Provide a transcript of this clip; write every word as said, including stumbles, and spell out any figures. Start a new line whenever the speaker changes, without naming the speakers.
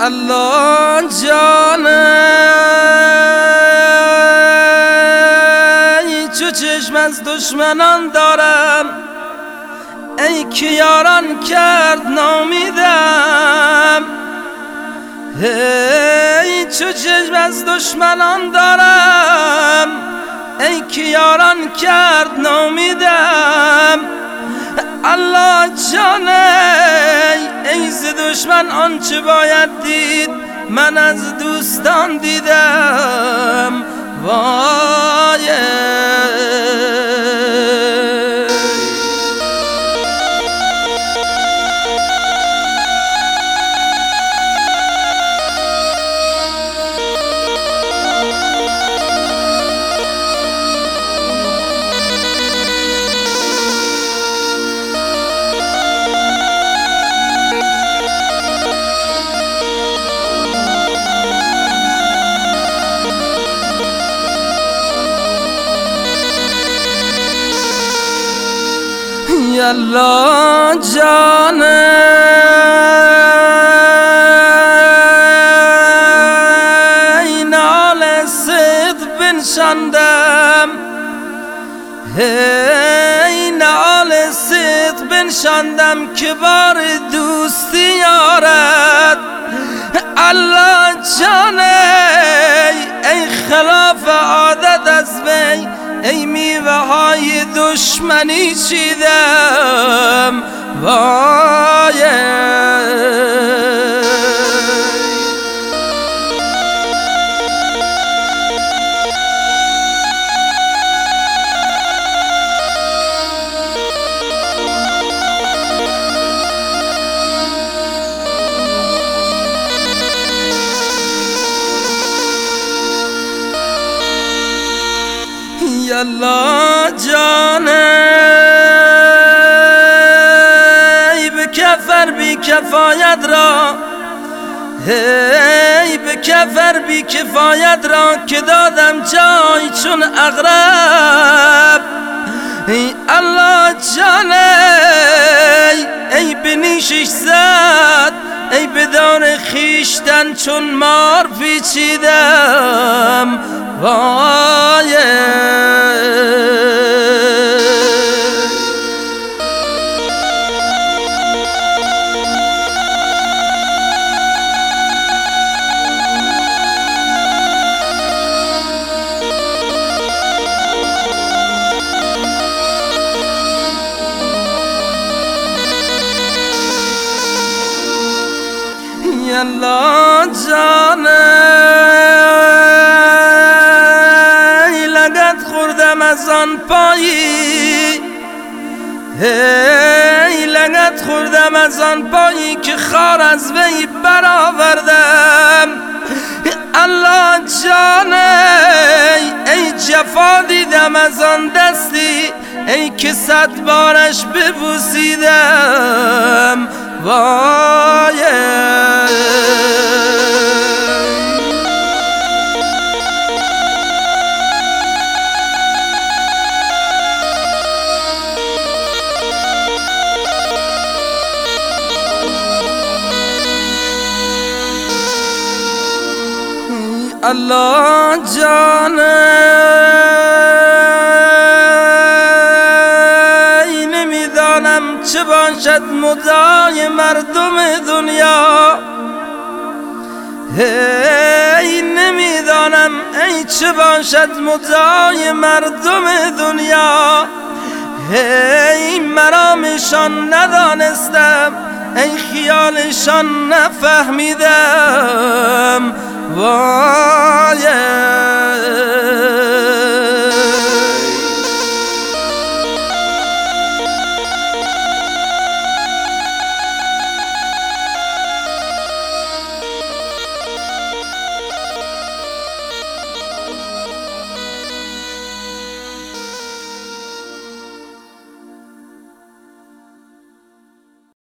الله جانه چو چشم از دشمنان دارم، ای که یاران کرد نامیدم. ای چو چشم از دشمنان دارم، ای که یاران کرد نامیدم. الله جانه ای ز دشمن آنچه باید دید من از دوستان دیدم. وای الله جانه این حال صدق بنشاندم، این حال صدق بنشاندم که بار دوستی یارد. الله جانه ای خلاف عادت از وی، ای میوه های دشمنی چیدم. وای الله جانه ای به کفر بی کفایت را، ای به کفر بی کفایت را که دادم جای چون اغرب. ای الله جانه ای به نیشش زد، ای به دار خیشتن چون مار پیچیدم. وای الله جانه ای لگد خوردم از آن پایی، ای لگد خوردم از آن پایی که خار از وی برآوردم. الله جانه ای جفا دیدم از آن دستی، ای که صد بارش ببوسیدم. وای الله جانه ای نمیدانم چه باشد مدعای مردم دنیا، ای نمیدانم ای چه باشد مدعای مردم دنیا. ای مرامشان ندانستم، ای خیالشان نفهمیدم. وای